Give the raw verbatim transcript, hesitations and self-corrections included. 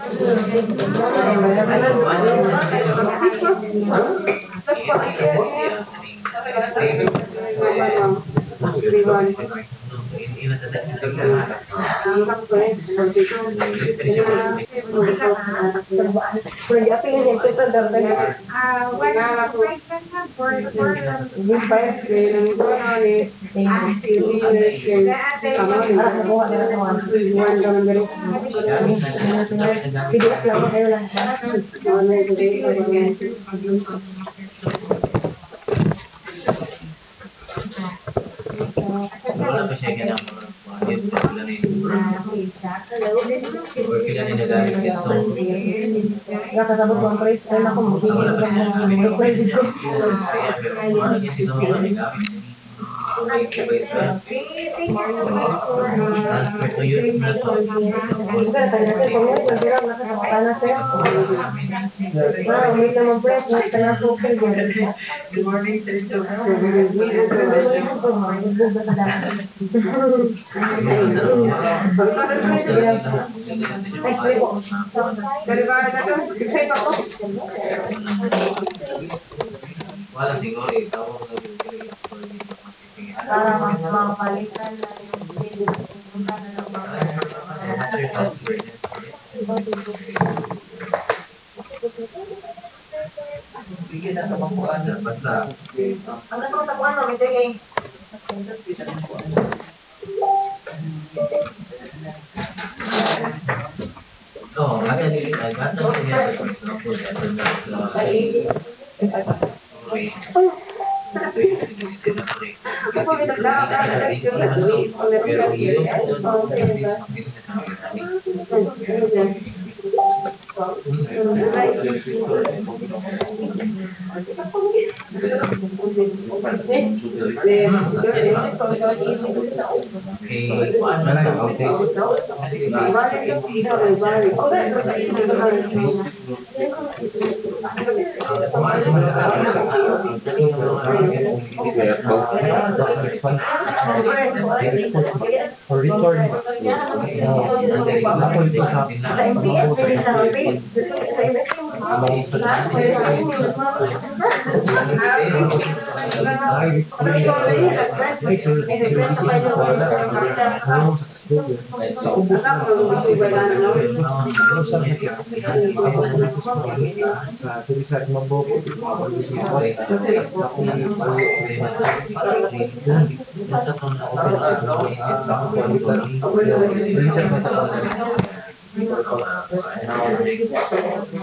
Wala pa siya ganang mga budget na sila na yun. Or kailan nila gamit gusto. Nakasabot ko ang price ay ako Wala magiging pa sa siya mga gamit. reply dito. Kaya pero kung ano niya sila mga gamit niya. May kubay sa transfer to you. Bukan tanya saya kami kan bilang nasa sama tanah saya. Nah, umit naman press na tanah ko kay gani. Wala siguro eh. Tawag ko yung Para mapalitan na yung bill. Punta na lang transfer. Basta. ang gusto ko tapuan mo, ito yung Oh, ada di ada di